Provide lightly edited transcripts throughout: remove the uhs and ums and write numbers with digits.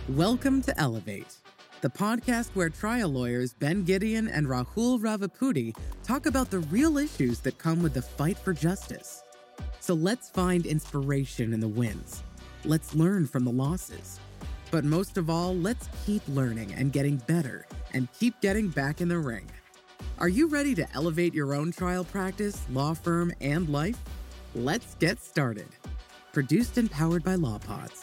Welcome to Elevate, the podcast where trial lawyers Ben Gideon and Rahul Ravipudi talk about the real issues that come with the fight for justice. So let's find inspiration in the wins. Let's learn from the losses. But most of all, let's keep learning and getting better and keep getting back in the ring. Are you ready to elevate your own trial practice, law firm, and life? Let's get started. Produced and powered by LawPods.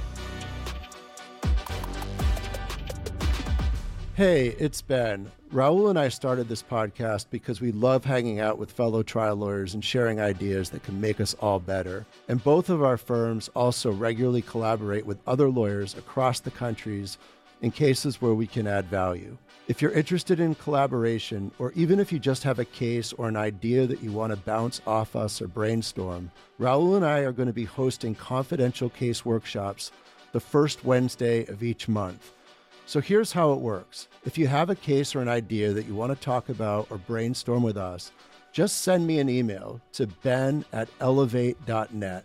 Hey, it's Ben. Rahul and I started this podcast because we love hanging out with fellow trial lawyers and sharing ideas that can make us all better. And both of our firms also regularly collaborate with other lawyers across the countries in cases where we can add value. If you're interested in collaboration, or even if you just have a case or an idea that you want to bounce off us or brainstorm, Rahul and I are going to be hosting confidential case workshops the first Wednesday of each month. So here's how it works. If you have a case or an idea that you want to talk about or brainstorm with us, just send me an email to ben@elevate.net,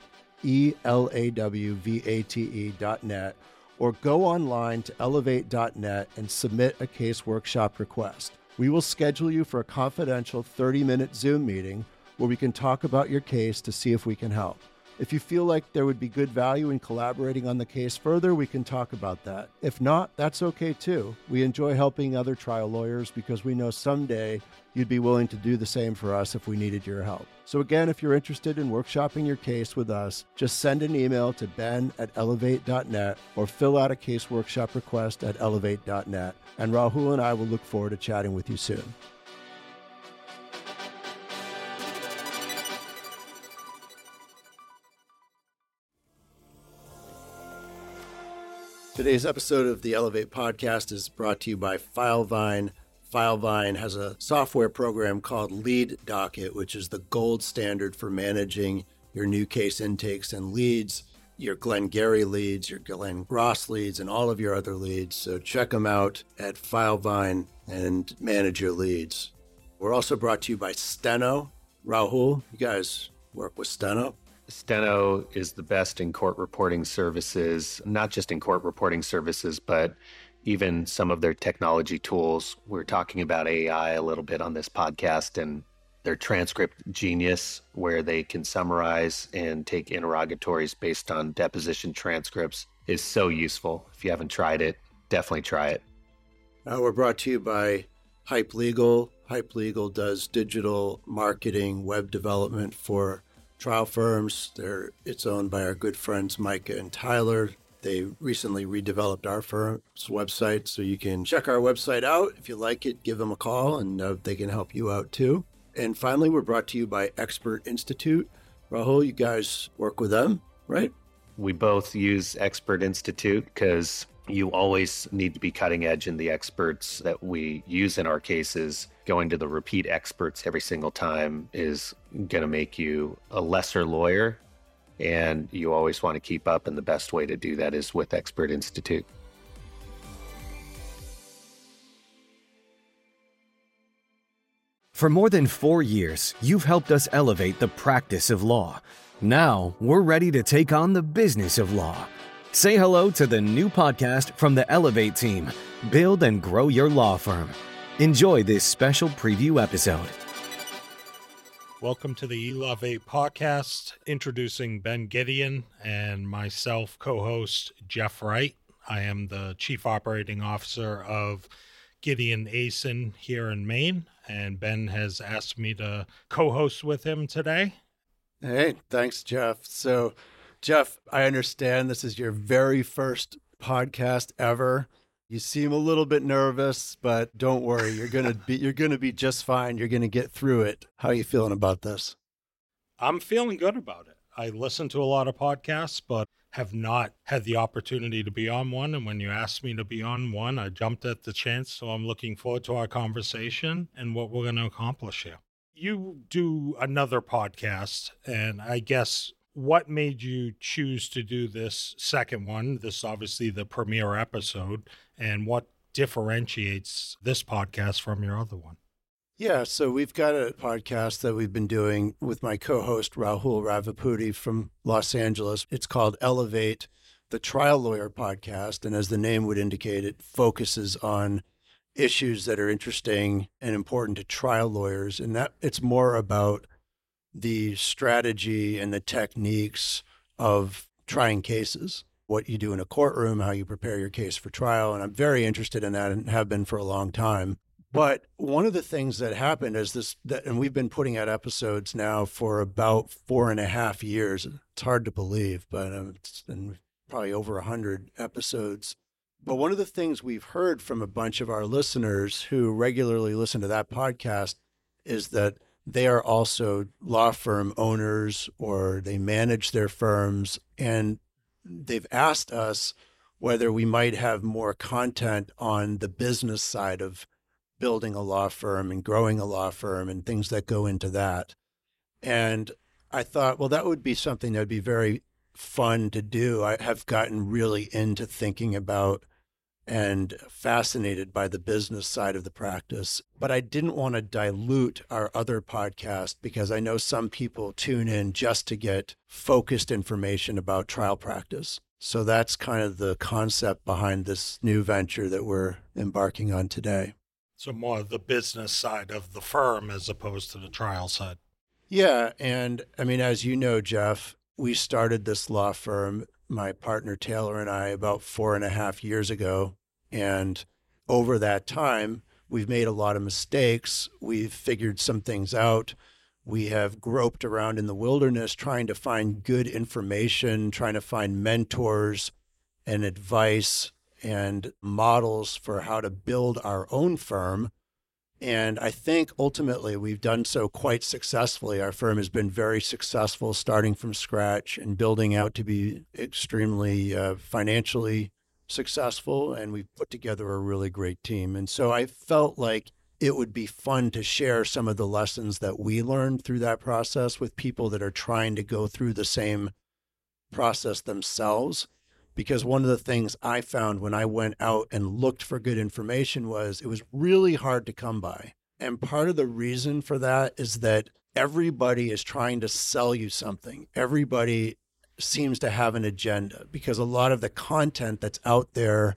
ELAWVATE.net, or go online to elevate.net and submit a case workshop request. We will schedule you for a confidential 30-minute Zoom meeting where we can talk about your case to see if we can help. If you feel like there would be good value in collaborating on the case further, we can talk about that. If not, that's okay too. We enjoy helping other trial lawyers because we know someday you'd be willing to do the same for us if we needed your help. So again, if you're interested in workshopping your case with us, just send an email to ben@elevate.net or fill out a case workshop request at elevate.net. And Rahul and I will look forward to chatting with you soon. Today's episode of the Elevate podcast is brought to you by FileVine. FileVine has a software program called Lead Docket, which is the gold standard for managing your new case intakes and leads, your Glenn Gary leads, your Glenn Ross leads, and all of your other leads. So check them out at FileVine and manage your leads. We're also brought to you by Steno. Rahul, you guys work with Steno? Steno is the best in court reporting services, not just in court reporting services, but even some of their technology tools. We're talking about AI a little bit on this podcast, and their transcript genius, where they can summarize and take interrogatories based on deposition transcripts, is so useful. If you haven't tried it, definitely try it. We're brought to you by Hype Legal. Hype Legal does digital marketing, web development for trial firms. It's owned by our good friends Micah and Tyler. They recently redeveloped our firm's website, so you can check our website out. If you like it, give them a call, and they can help you out too. And finally, we're brought to you by Expert Institute. Rahul, you guys work with them, right? We both use Expert Institute because you always need to be cutting edge in the experts that we use in our cases. Going to the repeat experts every single time is going to make you a lesser lawyer, and you always want to keep up, and the best way to do that is with Expert Institute. For more than 4 years, you've helped us elevate the practice of law. Now, we're ready to take on the business of law. Say hello to the new podcast from the Elevate team. Build and grow your law firm. Enjoy this special preview episode. Welcome to the Elevate podcast, introducing Ben Gideon and myself, co-host Jeff Wright. I am the Chief Operating Officer of Gideon Asen here in Maine, and Ben has asked me to co-host with him today. Hey, thanks, Jeff. So, Jeff, I understand this is your very first podcast ever. You seem a little bit nervous, but don't worry. You're gonna be just fine. You're gonna get through it. How are you feeling about this? I'm feeling good about it. I listen to a lot of podcasts, but have not had the opportunity to be on one. And when you asked me to be on one, I jumped at the chance. So I'm looking forward to our conversation and what we're going to accomplish here. You do another podcast, and I guess what made you choose to do this second one? This is obviously the premiere episode, and what differentiates this podcast from your other one? Yeah, so we've got a podcast that we've been doing with my co-host Rahul Ravipudi from Los Angeles. It's called Elevate. the Trial Lawyer podcast, and as the name would indicate, it focuses on issues that are interesting and important to trial lawyers, and that it's more about the strategy and the techniques of trying cases, what you do in a courtroom, how you prepare your case for trial. And I'm very interested in that and have been for a long time. But one of the things that happened is and we've been putting out episodes now for about 4.5 years. It's hard to believe, but it's been probably over 100 episodes. But one of the things we've heard from a bunch of our listeners who regularly listen to that podcast is that they are also law firm owners or they manage their firms. And they've asked us whether we might have more content on the business side of building a law firm and growing a law firm and things that go into that. And I thought, well, that would be something that would be very fun to do. I have gotten really into thinking about and fascinated by the business side of the practice, but I didn't want to dilute our other podcast because I know some people tune in just to get focused information about trial practice. So that's kind of the concept behind this new venture that we're embarking on today. So more the business side of the firm as opposed to the trial side. Yeah. And I mean, as you know, Jeff, we started this law firm, my partner Taylor and I, about 4.5 years ago. And over that time, we've made a lot of mistakes. We've figured some things out. We have groped around in the wilderness trying to find good information, trying to find mentors and advice and models for how to build our own firm. And I think ultimately we've done so quite successfully. Our firm has been very successful starting from scratch and building out to be extremely financially successful. And we've put together a really great team. And so I felt like it would be fun to share some of the lessons that we learned through that process with people that are trying to go through the same process themselves. Because one of the things I found when I went out and looked for good information was it was really hard to come by. And part of the reason for that is that everybody is trying to sell you something. Everybody seems to have an agenda because a lot of the content that's out there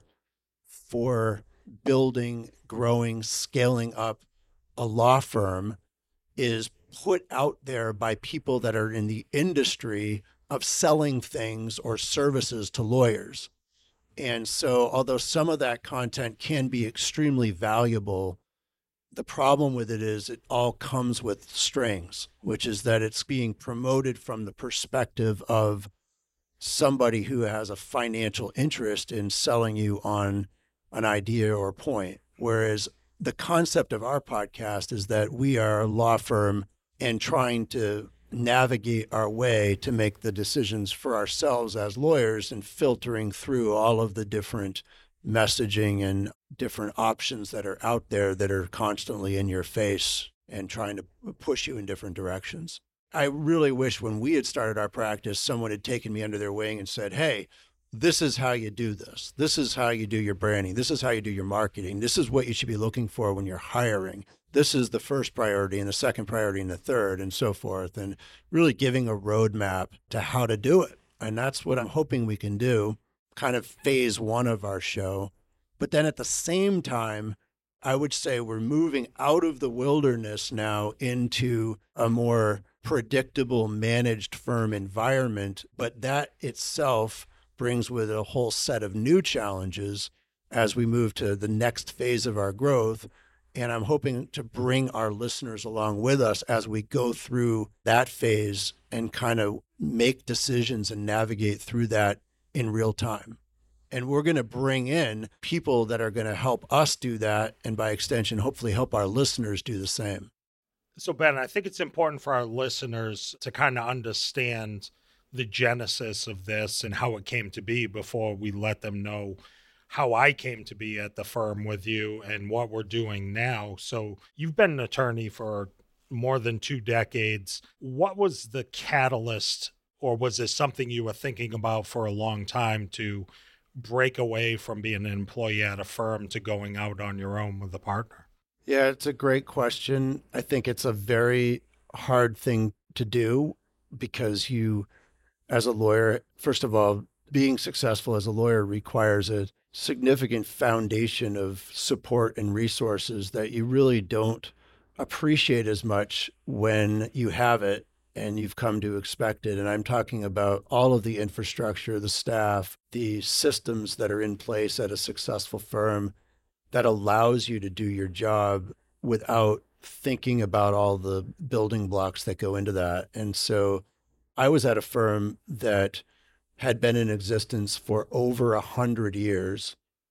for building, growing, scaling up a law firm is put out there by people that are in the industry of selling things or services to lawyers. And so although some of that content can be extremely valuable, the problem with it is it all comes with strings, which is that it's being promoted from the perspective of somebody who has a financial interest in selling you on an idea or point. Whereas the concept of our podcast is that we are a law firm and trying to navigate our way to make the decisions for ourselves as lawyers and filtering through all of the different messaging and different options that are out there that are constantly in your face and trying to push you in different directions. I really wish when we had started our practice, someone had taken me under their wing and said, hey, this is how you do this. This is how you do your branding. This is how you do your marketing. This is what you should be looking for when you're hiring. This is the first priority and the second priority and the third and so forth, and really giving a roadmap to how to do it. And that's what I'm hoping we can do, kind of phase one of our show. But then at the same time, I would say we're moving out of the wilderness now into a more predictable, managed firm environment. But that itself brings with it a whole set of new challenges as we move to the next phase of our growth. And I'm hoping to bring our listeners along with us as we go through that phase and kind of make decisions and navigate through that in real time. And we're going to bring in people that are going to help us do that. And by extension, hopefully help our listeners do the same. So Ben, I think it's important for our listeners to kind of understand the genesis of this and how it came to be before we let them know how I came to be at the firm with you and what we're doing now. So you've been an attorney for more than 2 decades. What was the catalyst, or was this something you were thinking about for a long time to break away from being an employee at a firm to going out on your own with a partner? Yeah, it's a great question. I think it's a very hard thing to do because you, as a lawyer, first of all, being successful as a lawyer requires a significant foundation of support and resources that you really don't appreciate as much when you have it and you've come to expect it. And I'm talking about all of the infrastructure, the staff, the systems that are in place at a successful firm that allows you to do your job without thinking about all the building blocks that go into that. And so I was at a firm that had been in existence for over 100 years,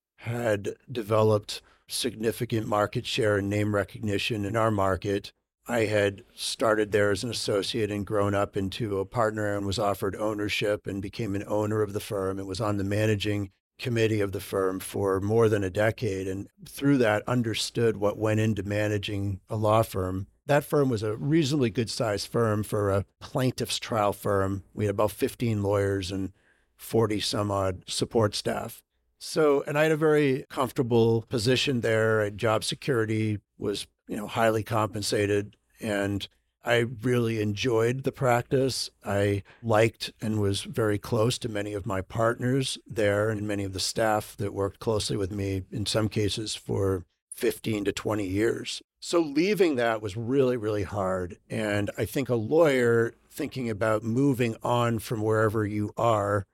had developed significant market share and name recognition in our market. I had started there as an associate and grown up into a partner and was offered ownership and became an owner of the firm and was on the managing committee of the firm for more than a decade. And through that, understood what went into managing a law firm. That firm was a reasonably good sized firm for a plaintiff's trial firm. We had about 15 lawyers and 40 some odd support staff. So, and I had a very comfortable position there. Job security was, highly compensated. And I really enjoyed the practice. I liked and was very close to many of my partners there and many of the staff that worked closely with me, in some cases for 15 to 20 years. So leaving that was really, really hard. And I think a lawyer thinking about moving on from wherever you are,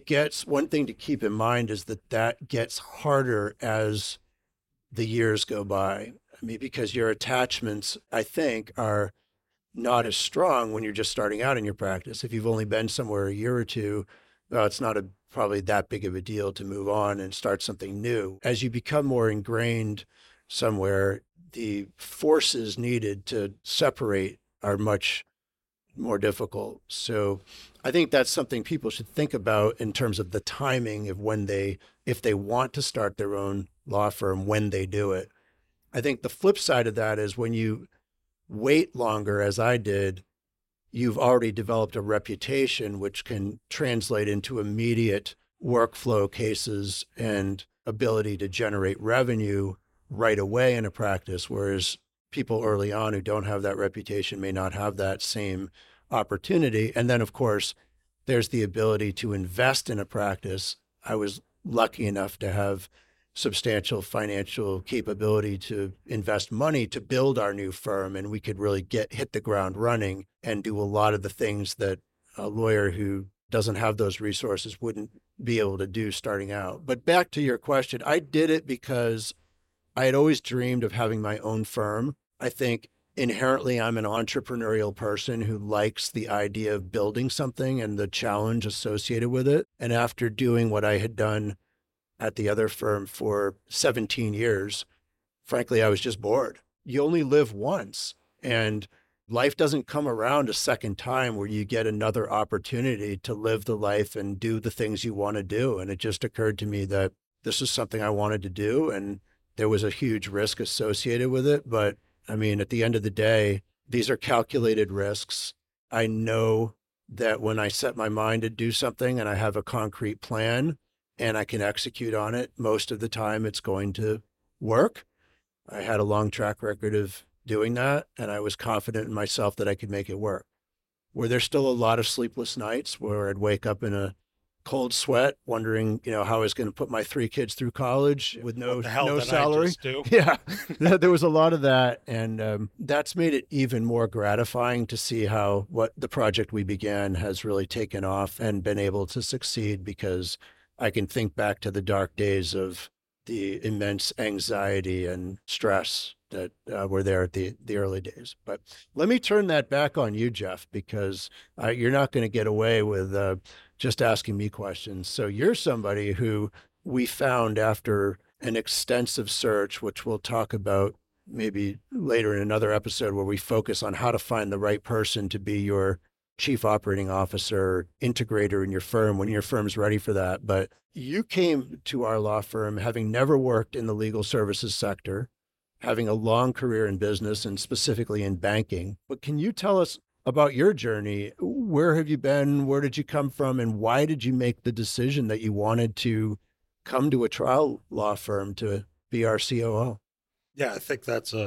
one thing to keep in mind is that gets harder as the years go by. Because your attachments, I think, are not as strong when you're just starting out in your practice. If you've only been somewhere a year or two, well, it's not probably that big of a deal to move on and start something new. As you become more ingrained somewhere, the forces needed to separate are much more difficult. So I think that's something people should think about in terms of the timing of if they want to start their own law firm, when they do it. I think the flip side of that is when you wait longer, as I did, you've already developed a reputation which can translate into immediate workflow cases and ability to generate revenue right away in a practice, whereas people early on who don't have that reputation may not have that same opportunity. And then, of course, there's the ability to invest in a practice. I was lucky enough to have substantial financial capability to invest money to build our new firm, and we could really hit the ground running and do a lot of the things that a lawyer who doesn't have those resources wouldn't be able to do starting out. But back to your question, I did it because I had always dreamed of having my own firm. I think inherently I'm an entrepreneurial person who likes the idea of building something and the challenge associated with it. And after doing what I had done at the other firm for 17 years, frankly, I was just bored. You only live once, and life doesn't come around a second time where you get another opportunity to live the life and do the things you want to do. And it just occurred to me that this is something I wanted to do, and there was a huge risk associated with it. But I mean, at the end of the day, these are calculated risks. I know that when I set my mind to do something and I have a concrete plan, and I can execute on it, most of the time it's going to work. I had a long track record of doing that, and I was confident in myself that I could make it work. Were there still a lot of sleepless nights where I'd wake up in a cold sweat, wondering, how I was going to put my 3 kids through college with no salary? Yeah, there was a lot of that, and that's made it even more gratifying to see how what the project we began has really taken off and been able to succeed, because I can think back to the dark days of the immense anxiety and stress that were there at the early days. But let me turn that back on you, Jeff, because you're not going to get away with just asking me questions. So you're somebody who we found after an extensive search, which we'll talk about maybe later in another episode, where we focus on how to find the right person to be your chief operating officer, integrator in your firm when your firm's ready for that. But you came to our law firm having never worked in the legal services sector, having a long career in business and specifically in banking. But can you tell us about your journey? Where have you been? Where did you come from? And why did you make the decision that you wanted to come to a trial law firm to be our COO? Yeah, I think that's a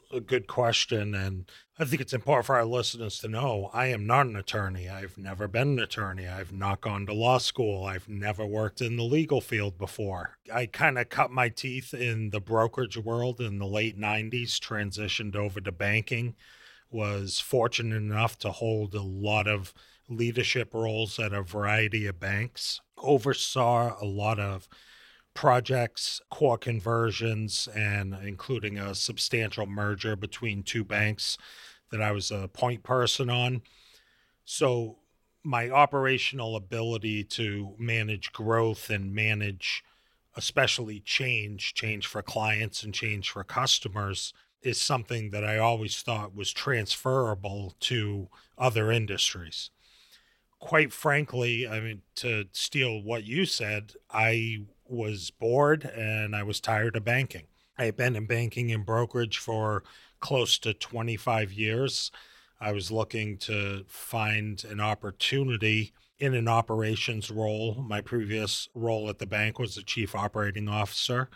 a good question. And I think it's important for our listeners to know I am not an attorney. I've never been an attorney. I've not gone to law school. I've never worked in the legal field before. I kind of cut my teeth in the brokerage world in the late 90s, transitioned over to banking, was fortunate enough to hold a lot of leadership roles at a variety of banks, oversaw a lot of projects, core conversions, and including a substantial merger between two banks that I was a point person on. So my operational ability to manage growth and manage especially change for clients and change for customers is something that I always thought was transferable to other industries. Quite frankly, I mean, to steal what you said, I was bored and I was tired of banking. I had been in banking and brokerage for close to 25 years. I was looking to find an opportunity in an operations role. My previous role at the bank was the chief operating officer.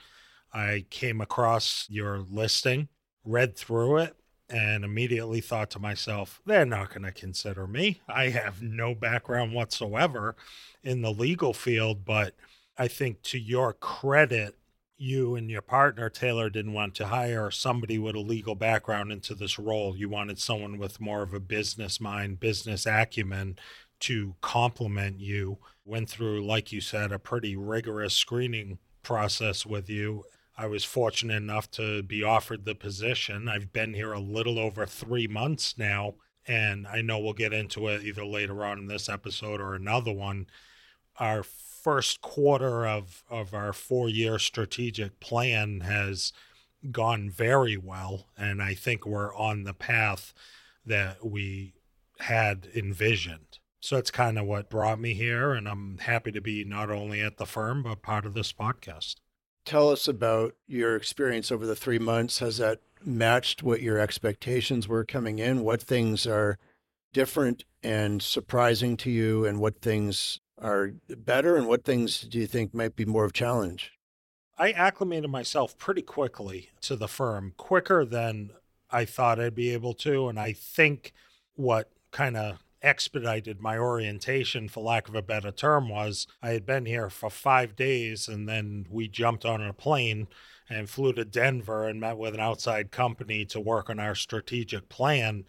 I came across your listing, read through it, and immediately thought to myself, they're not going to consider me. I have no background whatsoever in the legal field, but I think to your credit, you and your partner, Taylor, didn't want to hire somebody with a legal background into this role. You wanted someone with more of a business mind, business acumen to complement you. Went through, like you said, a pretty rigorous screening process with you. I was fortunate enough to be offered the position. I've been here a little over 3 months now, and I know we'll get into it either later on in this episode or another one. Our first quarter of our 4-year strategic plan has gone very well, and I think we're on the path that we had envisioned. So it's kind of what brought me here, and I'm happy to be not only at the firm, but part of this podcast. Tell us about your experience over the 3 months. Has that matched what your expectations were coming in? What things are different and surprising to you, and what things are better, and what things do you think might be more of a challenge? I acclimated myself pretty quickly to the firm, quicker than I thought I'd be able to. And I think what kind of expedited my orientation, for lack of a better term, was I had been here for 5 days, and then we jumped on a plane and flew to Denver and met with an outside company to work on our strategic plan.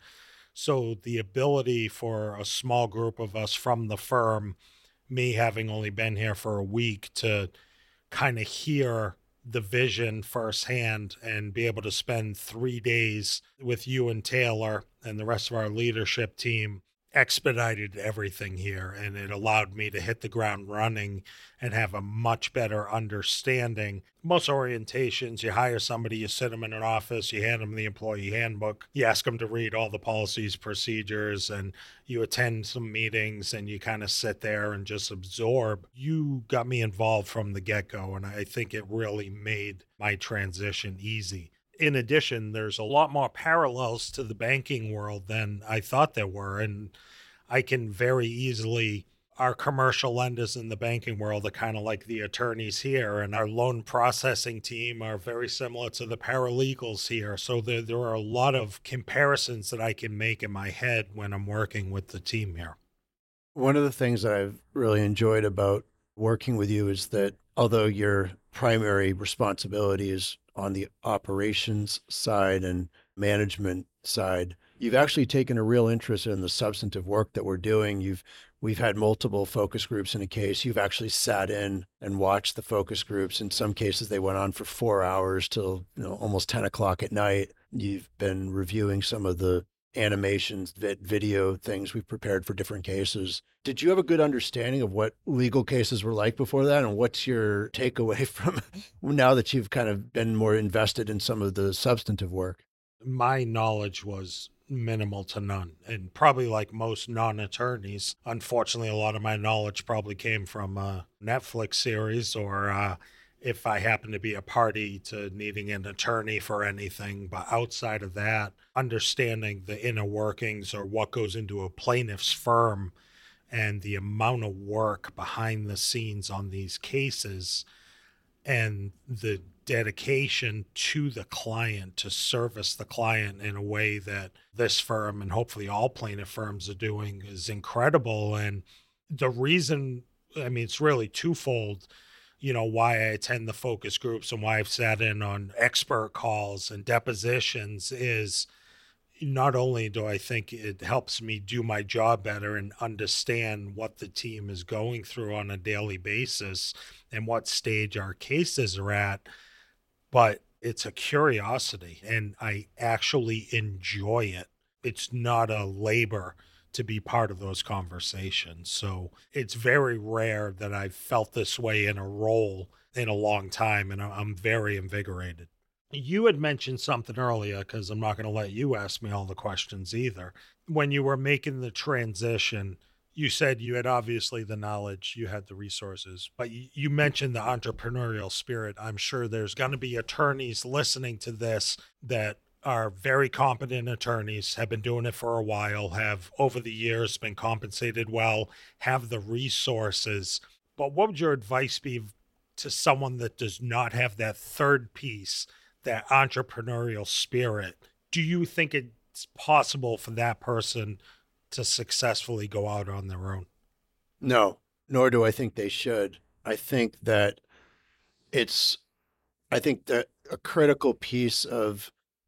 So the ability for a small group of us from the firm, me having only been here for a week, to kind of hear the vision firsthand and be able to spend 3 days with you and Taylor and the rest of our leadership team expedited everything here, and it allowed me to hit the ground running and have a much better understanding. Most orientations, you hire somebody, you sit them in an office, you hand them the employee handbook, you ask them to read all the policies, procedures, and you attend some meetings, and you kind of sit there and just absorb. You got me involved from the get-go, and I think it really made my transition easy. In addition, there's a lot more parallels to the banking world than I thought there were. And I can very easily, our commercial lenders in the banking world are kind of like the attorneys here, and our loan processing team are very similar to the paralegals here. So there are a lot of comparisons that I can make in my head when I'm working with the team here. One of the things that I've really enjoyed about working with you is that although your primary responsibility is on the operations side and management side, you've actually taken a real interest in the substantive work that we're doing. We've had multiple focus groups in a case. You've actually sat in and watched the focus groups. In some cases, they went on for 4 hours till almost 10 o'clock at night. You've been reviewing some of the animations, video things we've prepared for different cases. Did you have a good understanding of what legal cases were like before that? And what's your takeaway from now that you've kind of been more invested in some of the substantive work? My knowledge was minimal to none. And probably like most non-attorneys, unfortunately, a lot of my knowledge probably came from a Netflix series, or if I happen to be a party to needing an attorney for anything. But outside of that, understanding the inner workings or what goes into a plaintiff's firm and the amount of work behind the scenes on these cases, and the dedication to the client to service the client in a way that this firm and hopefully all plaintiff firms are doing is incredible. And the reason, I mean, it's really twofold, why I attend the focus groups and why I've sat in on expert calls and depositions is not only do I think it helps me do my job better and understand what the team is going through on a daily basis and what stage our cases are at, but it's a curiosity and I actually enjoy it. It's not a labor to be part of those conversations. So it's very rare that I've felt this way in a role in a long time, and I'm very invigorated. You had mentioned something earlier, because I'm not going to let you ask me all the questions either. When you were making the transition, you said you had obviously the knowledge, you had the resources, but you mentioned the entrepreneurial spirit. I'm sure there's going to be attorneys listening to this that are very competent attorneys, have been doing it for a while, have over the years been compensated well, have the resources. But what would your advice be to someone that does not have that third piece, that entrepreneurial spirit? Do you think it's possible for that person to successfully go out on their own? No, nor do I think they should. I think that a critical piece of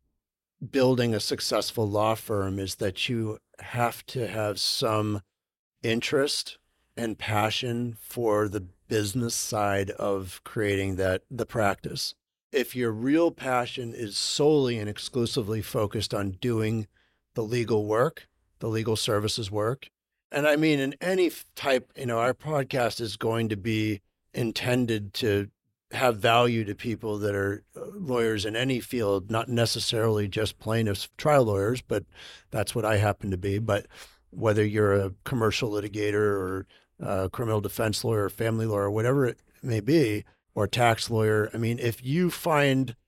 building a successful law firm is that you have to have some interest and passion for the business side of creating the practice. If your real passion is solely and exclusively focused on doing the legal work, the legal services work, and I mean in any type, our podcast is going to be intended to have value to people that are lawyers in any field, not necessarily just plaintiffs, trial lawyers, but that's what I happen to be. But whether you're a commercial litigator or a criminal defense lawyer, family lawyer, whatever it may be, or tax lawyer, I mean, if you find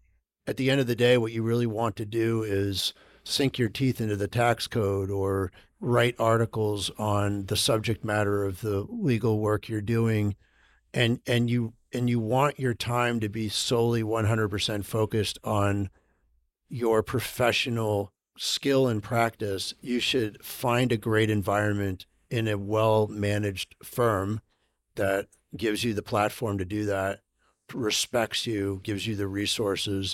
at the end of the day what you really want to do is sink your teeth into the tax code or write articles on the subject matter of the legal work you're doing, and you want your time to be solely 100% focused on your professional skill and practice, you should find a great environment in a well-managed firm that gives you the platform to do that, respects you, gives you the resources,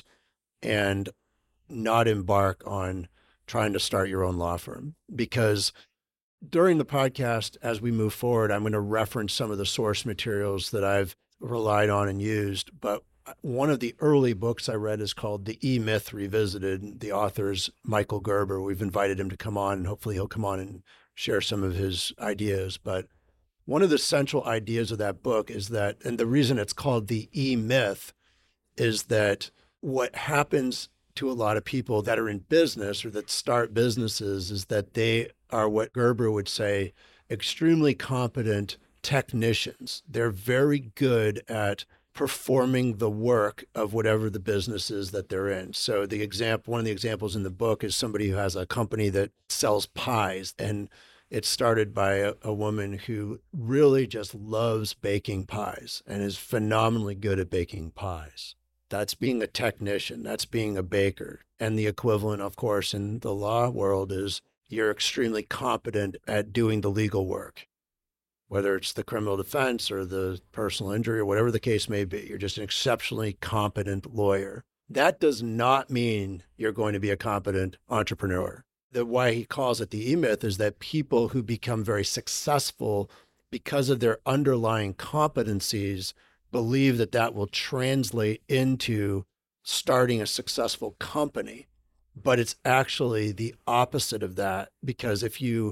and not embark on trying to start your own law firm. Because during the podcast, as we move forward, I'm going to reference some of the source materials that I've relied on and used. But one of the early books I read is called The E-Myth Revisited. The author is Michael Gerber. We've invited him to come on, and hopefully he'll come on and share some of his ideas. But one of the central ideas of that book is that, and the reason it's called The E-Myth is that what happens to a lot of people that are in business or that start businesses is that they are what Gerber would say, extremely competent technicians. They're very good at performing the work of whatever the business is that they're in. So one of the examples in the book is somebody who has a company that sells pies, and it's started by a woman who really just loves baking pies and is phenomenally good at baking pies. That's being a technician. That's being a baker. And the equivalent, of course, in the law world is you're extremely competent at doing the legal work, whether it's the criminal defense or the personal injury or whatever the case may be. You're just an exceptionally competent lawyer. That does not mean you're going to be a competent entrepreneur. Why he calls it the E-Myth is that people who become very successful because of their underlying competencies believe that will translate into starting a successful company. But it's actually the opposite of that, because if you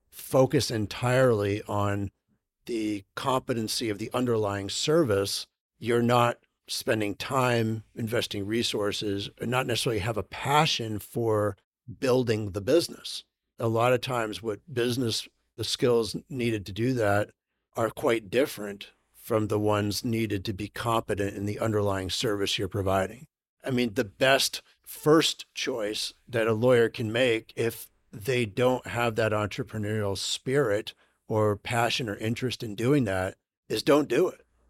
focus entirely on the competency of the underlying service, you're not spending time, investing resources, and not necessarily have a passion for building the business. A lot of times the skills needed to do that are quite different from the ones needed to be competent in the underlying service you're providing. I mean, the best first choice that a lawyer can make if they don't have that entrepreneurial spirit or passion or interest in doing that is don't do it.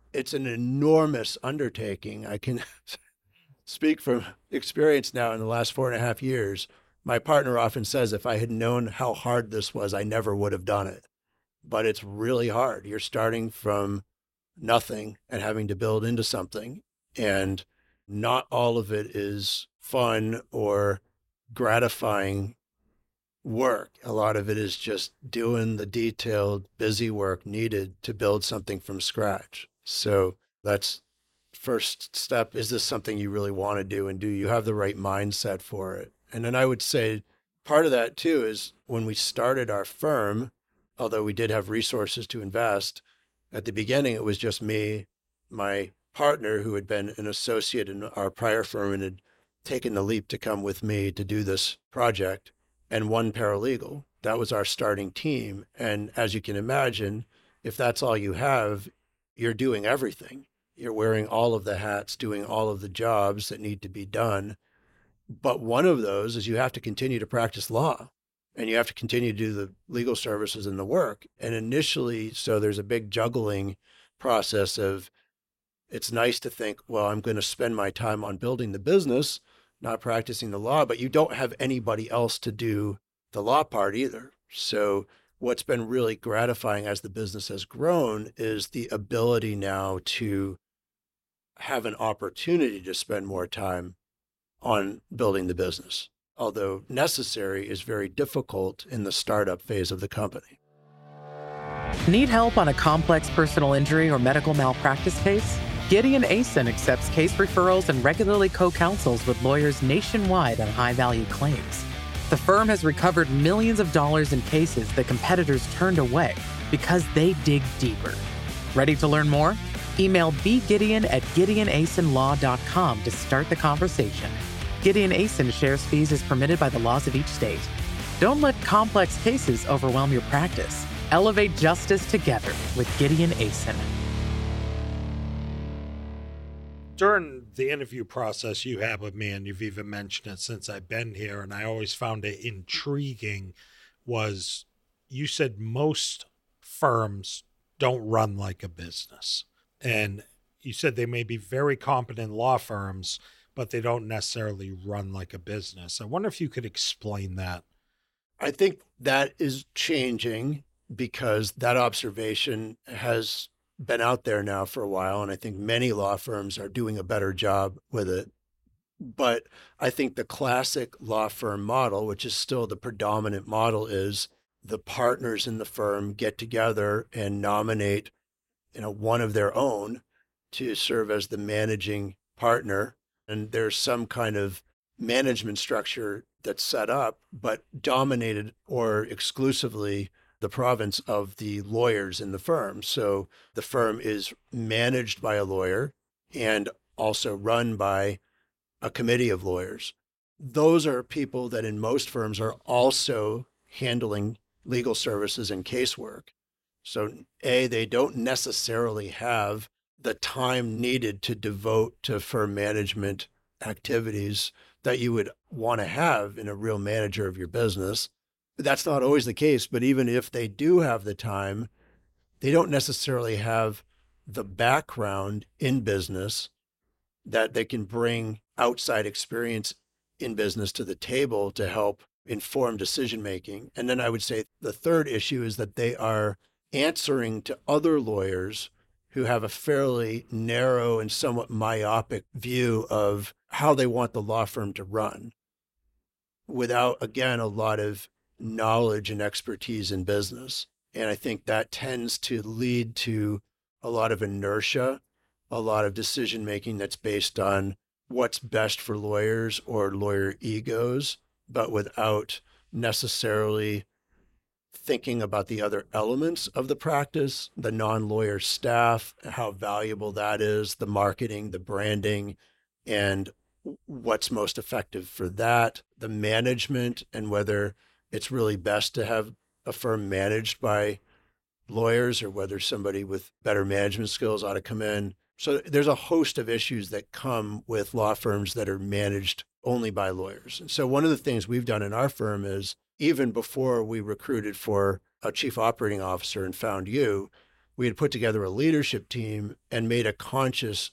it's an enormous undertaking. I can speak from experience now in the last 4.5 years. My partner often says if I had known how hard this was, I never would have done it. But it's really hard. You're starting from nothing and having to build into something. And not all of it is fun or gratifying work. A lot of it is just doing the detailed, busy work needed to build something from scratch. So that's first step. Is this something you really want to do? And do you have the right mindset for it? And then I would say part of that too is when we started our firm, although we did have resources to invest, at the beginning, it was just me, my partner who had been an associate in our prior firm and had taken the leap to come with me to do this project, and one paralegal. That was our starting team. And as you can imagine, if that's all you have, you're doing everything. You're wearing all of the hats, doing all of the jobs that need to be done. But one of those is you have to continue to practice law and you have to continue to do the legal services and the work. And initially, so there's a big juggling process of, it's nice to think, well, I'm going to spend my time on building the business, not practicing the law, but you don't have anybody else to do the law part either. So what's been really gratifying as the business has grown is the ability now to have an opportunity to spend more time on building the business, although necessary, is very difficult in the startup phase of the company. Need help on a complex personal injury or medical malpractice case? Gideon Asen accepts case referrals and regularly co-counsels with lawyers nationwide on high-value claims. The firm has recovered millions of dollars in cases that competitors turned away because they dig deeper. Ready to learn more? Email bgideon@gideonasenlaw.com to start the conversation. Gideon Asen shares fees as permitted by the laws of each state. Don't let complex cases overwhelm your practice. Elevate justice together with Gideon Asen. During the interview process you had with me, and you've even mentioned it since I've been here, and I always found it intriguing, was you said most firms don't run like a business. And you said they may be very competent law firms, but they don't necessarily run like a business. I wonder if you could explain that. I think that is changing because that observation has been out there now for a while, and I think many law firms are doing a better job with it. But I think the classic law firm model, which is still the predominant model, is the partners in the firm get together and nominate, one of their own to serve as the managing partner. And there's some kind of management structure that's set up, but dominated or exclusively the province of the lawyers in the firm. So the firm is managed by a lawyer and also run by a committee of lawyers. Those are people that in most firms are also handling legal services and casework. So they don't necessarily have the time needed to devote to firm management activities that you would want to have in a real manager of your business. That's not always the case, but even if they do have the time, they don't necessarily have the background in business that they can bring outside experience in business to the table to help inform decision-making. And then I would say the third issue is that they are answering to other lawyers who have a fairly narrow and somewhat myopic view of how they want the law firm to run without, again, a lot of knowledge and expertise in business. And I think that tends to lead to a lot of inertia, a lot of decision-making that's based on what's best for lawyers or lawyer egos, but without necessarily thinking about the other elements of the practice, the non-lawyer staff, how valuable that is, the marketing, the branding, and what's most effective for that, the management, and whether it's really best to have a firm managed by lawyers or whether somebody with better management skills ought to come in. So there's a host of issues that come with law firms that are managed only by lawyers. And so one of the things we've done in our firm is, even before we recruited for a chief operating officer and found you, we had put together a leadership team and made a conscious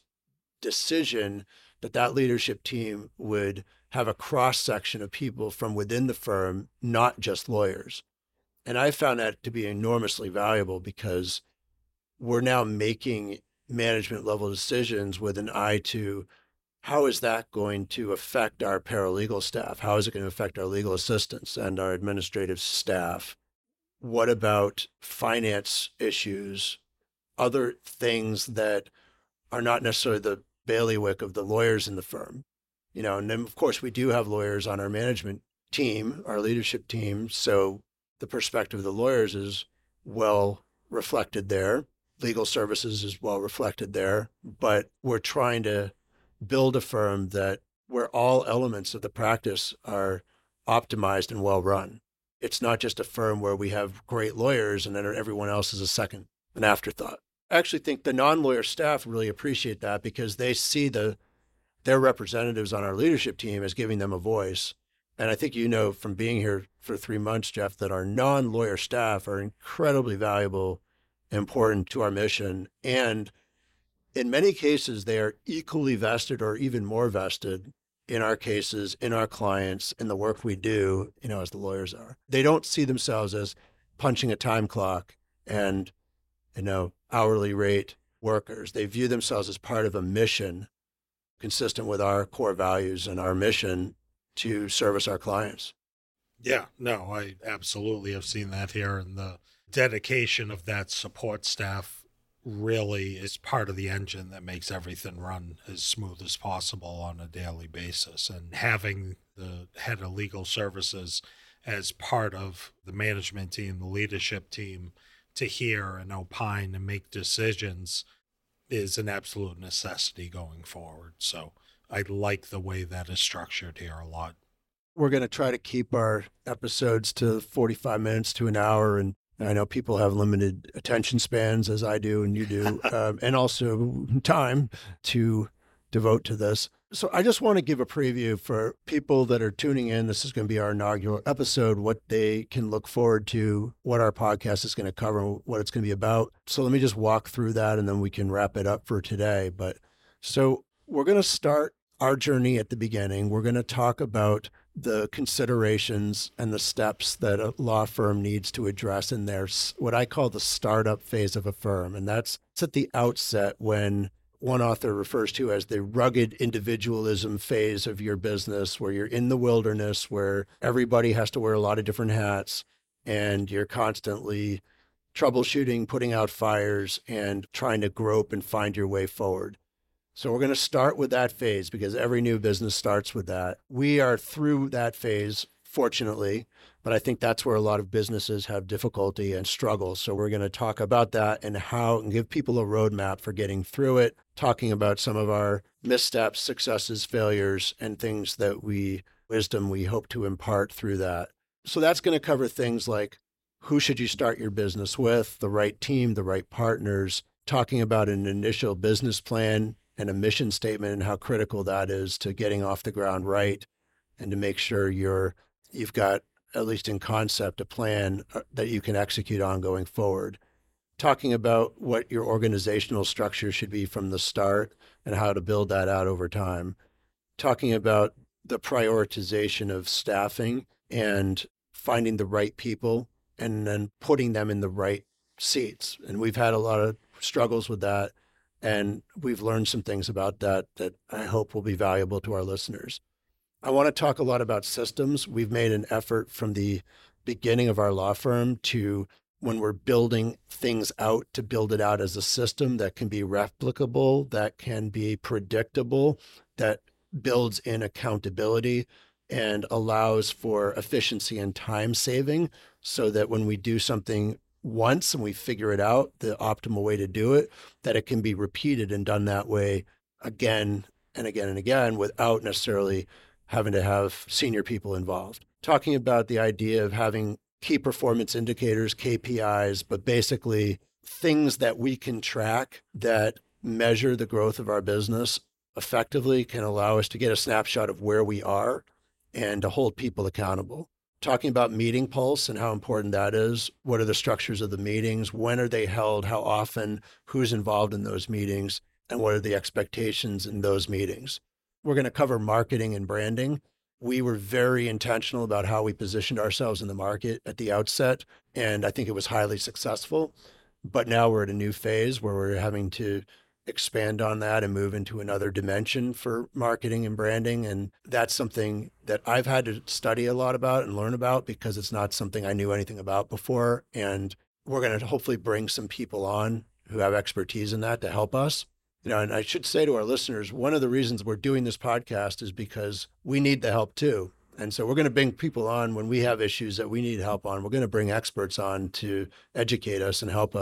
decision that that leadership team would have a cross section of people from within the firm, not just lawyers. And I found that to be enormously valuable because we're now making management level decisions with an eye to how is that going to affect our paralegal staff? How is it going to affect our legal assistants and our administrative staff? What about finance issues, other things that are not necessarily the bailiwick of the lawyers in the firm? You know, and then of course we do have lawyers on our management team, our leadership team. So the perspective of the lawyers is well reflected there. Legal services is well reflected there, but we're trying to build a firm that where all elements of the practice are optimized and well run. It's not just a firm where we have great lawyers and then everyone else is an afterthought. I actually think the non-lawyer staff really appreciate that because they see their representatives on our leadership team as giving them a voice. And I think you know from being here for 3 months, Jeff, that our non-lawyer staff are incredibly valuable, important to our mission. And in many cases, they are equally vested or even more vested in our cases, in our clients, in the work we do, you know, as the lawyers are. They don't see themselves as punching a time clock and, you know, hourly rate workers. They view themselves as part of a mission consistent with our core values and our mission to service our clients. Yeah, no, I absolutely have seen that here. And the dedication of that support staff really is part of the engine that makes everything run as smooth as possible on a daily basis. And having the head of legal services as part of the management team, the leadership team, to hear and opine and make decisions is an absolute necessity going forward. So I like the way that is structured here a lot. We're going to try to keep our episodes to 45 minutes to an hour. And I know people have limited attention spans, as I do and you do, and also time to devote to this. So I just want to give a preview for people that are tuning in. This is going to be our inaugural episode, what they can look forward to, what our podcast is going to cover, what it's going to be about. So let me just walk through that and then we can wrap it up for today. But so we're going to start our journey at the beginning. We're going to talk about the considerations and the steps that a law firm needs to address in their, what I call the startup phase of a firm. And that's at the outset when one author refers to as the rugged individualism phase of your business, where you're in the wilderness, where everybody has to wear a lot of different hats and you're constantly troubleshooting, putting out fires and trying to grope and find your way forward. So we're going to start with that phase because every new business starts with that. We are through that phase, fortunately, but I think that's where a lot of businesses have difficulty and struggle. So we're going to talk about that and how and give people a roadmap for getting through it, talking about some of our missteps, successes, failures, and things that wisdom we hope to impart through that. So that's going to cover things like who should you start your business with, the right team, the right partners, talking about an initial business plan and a mission statement and how critical that is to getting off the ground right and to make sure you've got, at least in concept, a plan that you can execute on going forward. Talking about what your organizational structure should be from the start and how to build that out over time. Talking about the prioritization of staffing and finding the right people and then putting them in the right seats. And we've had a lot of struggles with that. And we've learned some things about that I hope will be valuable to our listeners. I want to talk a lot about systems. We've made an effort from the beginning of our law firm to, when we're building things out, to build it out as a system that can be replicable, that can be predictable, that builds in accountability and allows for efficiency and time saving so that when we do something once and we figure it out, the optimal way to do it, that it can be repeated and done that way again and again and again without necessarily having to have senior people involved. Talking about the idea of having key performance indicators, KPIs, but basically things that we can track that measure the growth of our business effectively, can allow us to get a snapshot of where we are and to hold people accountable. talking about Meeting Pulse and how important that is. What are the structures of the meetings? When are they held? How often? Who's involved in those meetings? And what are the expectations in those meetings? We're going to cover marketing and branding. We were very intentional about how we positioned ourselves in the market at the outset, and I think it was highly successful. But now we're at a new phase where we're having to expand on that and move into another dimension for marketing and branding. And that's something that I've had to study a lot about and learn about because it's not something I knew anything about before. And we're going to hopefully bring some people on who have expertise in that to help us. And I should say to our listeners, one of the reasons we're doing this podcast is because we need the help too. And so we're going to bring people on when we have issues that we need help on. We're going to bring experts on to educate us and help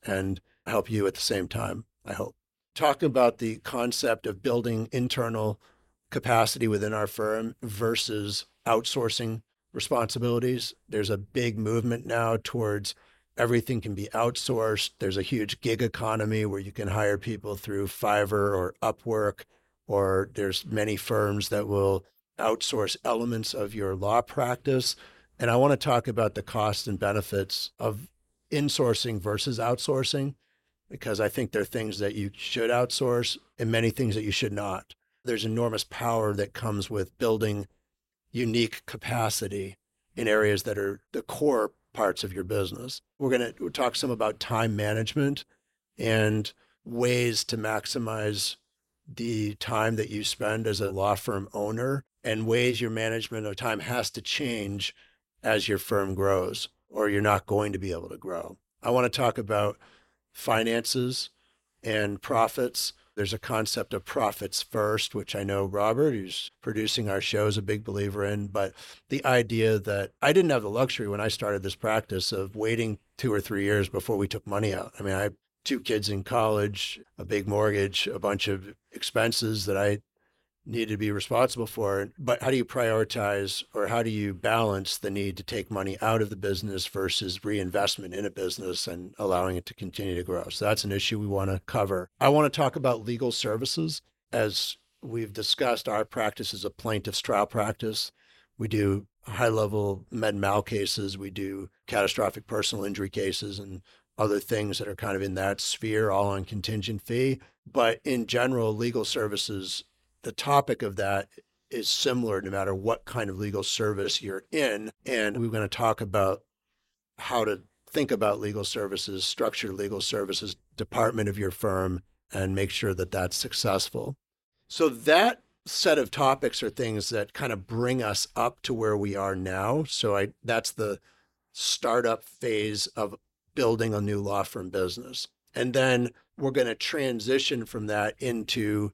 you at the same time, I hope. Talk about the concept of building internal capacity within our firm versus outsourcing responsibilities. There's a big movement now towards everything can be outsourced. There's a huge gig economy where you can hire people through Fiverr or Upwork, or there's many firms that will outsource elements of your law practice. And I want to talk about the costs and benefits of insourcing versus outsourcing, because I think there are things that you should outsource and many things that you should not. There's enormous power that comes with building unique capacity in areas that are the core parts of your business. We're going to talk some about time management and ways to maximize the time that you spend as a law firm owner and ways your management of time has to change as your firm grows, or you're not going to be able to grow. I want to talk about finances and profits. There's a concept of profits first, which I know Robert, who's producing our show, is a big believer in. But the idea that I didn't have the luxury when I started this practice of waiting 2 or 3 years before we took money out. I mean, I have 2 kids in college, a big mortgage, a bunch of expenses that I needed to be responsible for. But how do you prioritize, or how do you balance the need to take money out of the business versus reinvestment in a business and allowing it to continue to grow? So that's an issue we want to cover. I want to talk about legal services. As we've discussed, our practice is a plaintiff's trial practice. We do high-level med-mal cases. We do catastrophic personal injury cases and other things that are kind of in that sphere, all on contingent fee. But in general, legal services, the topic of that is similar no matter what kind of legal service you're in. And we're going to talk about how to think about legal services, structure legal services department of your firm, and make sure that that's successful. So that set of topics are things that kind of bring us up to where we are now. So that's the startup phase of building a new law firm business. And then we're going to transition from that into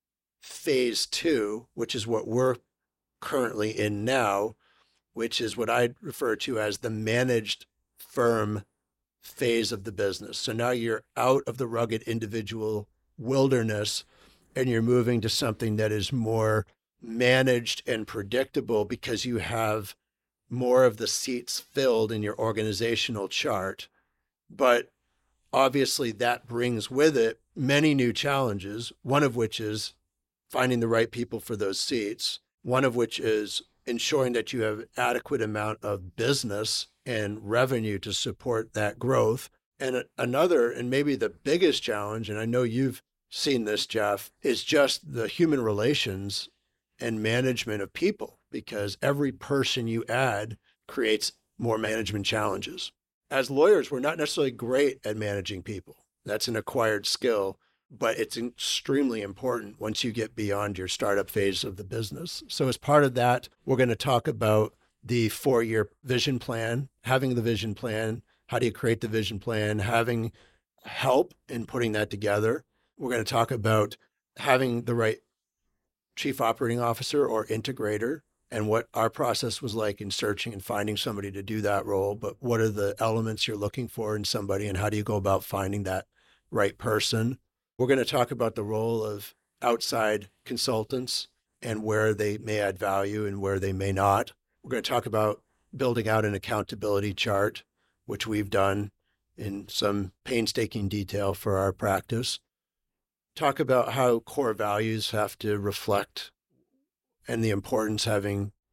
phase 2, which is what we're currently in now, which is what I refer to as the managed firm phase of the business. So now you're out of the rugged individual wilderness and you're moving to something that is more managed and predictable because you have more of the seats filled in your organizational chart. But obviously that brings with it many new challenges, one of which is finding the right people for those seats, one of which is ensuring that you have adequate amount of business and revenue to support that growth. And another, and maybe the biggest challenge, and I know you've seen this, Jeff, is just the human relations and management of people, because every person you add creates more management challenges. As lawyers, we're not necessarily great at managing people. That's an acquired skill, but it's extremely important once you get beyond your startup phase of the business. So as part of that, we're going to talk about the 4-year vision plan, having the vision plan. How do you create the vision plan? Having help in putting that together. We're going to talk about having the right chief operating officer or integrator and what our process was like in searching and finding somebody to do that role. But what are the elements you're looking for in somebody, and how do you go about finding that right person? We're going to talk about the role of outside consultants and where they may add value and where they may not. We're going to talk about building out an accountability chart, which we've done in some painstaking detail for our practice. Talk about how core values have to reflect and the importance having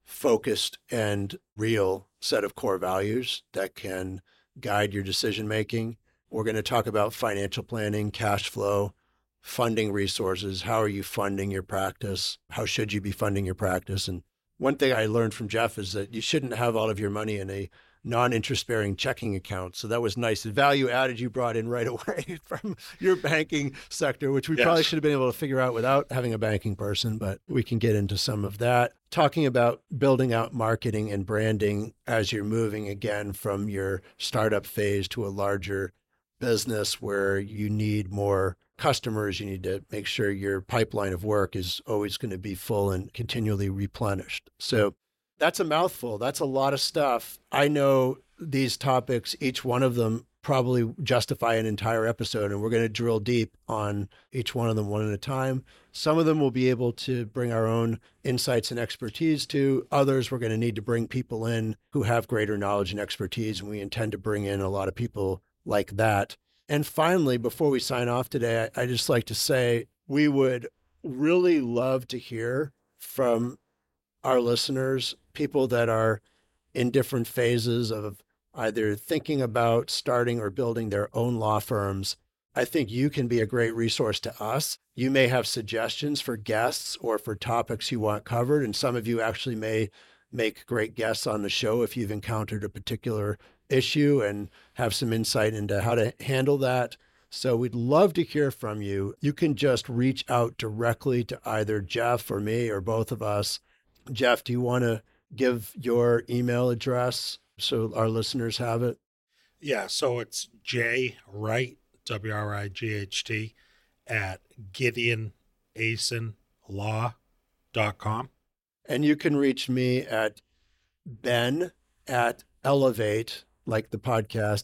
focused and real set of core values that can guide your decision making. We're going to talk about financial planning, cash flow, funding resources. How are you funding your practice? How should you be funding your practice? And one thing I learned from Jeff is that you shouldn't have all of your money in a non-interest bearing checking account. So that was nice. The value added you brought in right away from your banking sector, which we probably should have been able to figure out without having a banking person, but we can get into some of that. Talking about building out marketing and branding as you're moving again from your startup phase to a larger business where you need more customers. You need to make sure your pipeline of work is always going to be full and continually replenished. So that's a mouthful. That's a lot of stuff. I know these topics, each one of them probably justify an entire episode, and we're going to drill deep on each one of them one at a time. Some of them we'll be able to bring our own insights and expertise to. Others we're going to need to bring people in who have greater knowledge and expertise, and we intend to bring in a lot of people like that. And finally, before we sign off today, I just like to say we would really love to hear from our listeners, people that are in different phases of either thinking about starting or building their own law firms. I think you can be a great resource to us. You may have suggestions for guests or for topics you want covered, and some of you actually may make great guests on the show if you've encountered a particular issue and have some insight into how to handle that. So we'd love to hear from you. You can just reach out directly to either Jeff or me or both of us. Jeff, do you want to give your email address so our listeners have it? Yeah, so it's jwright, WRIGHT, at GideonAsenLaw.com. And you can reach me at Ben@Elevate, like the podcast,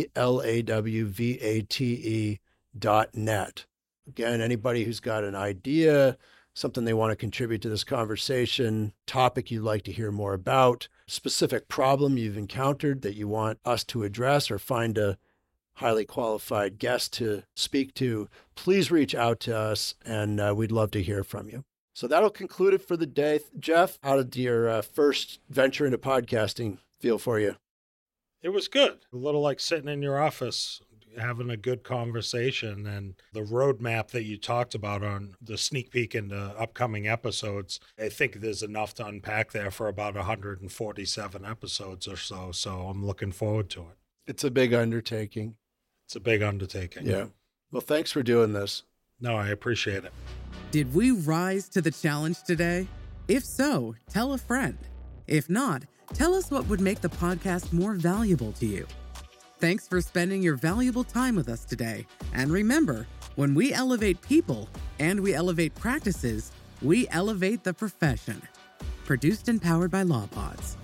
ELAWVATE.net. Again, anybody who's got an idea, something they want to contribute to this conversation, topic you'd like to hear more about, specific problem you've encountered that you want us to address or find a highly qualified guest to speak to, please reach out to us and we'd love to hear from you. So that'll conclude it for the day. Jeff, how did your first venture into podcasting feel for you? It was good. A little like sitting in your office, having a good conversation, and the roadmap that you talked about on the sneak peek into upcoming episodes. I think there's enough to unpack there for about 147 episodes or so. So I'm looking forward to it. It's a big undertaking. It's a big undertaking. Yeah. Well, thanks for doing this. No, I appreciate it. Did we rise to the challenge today? If so, tell a friend. If not, tell us what would make the podcast more valuable to you. Thanks for spending your valuable time with us today. And remember, when we elevate people and we elevate practices, we elevate the profession. Produced and powered by LawPods.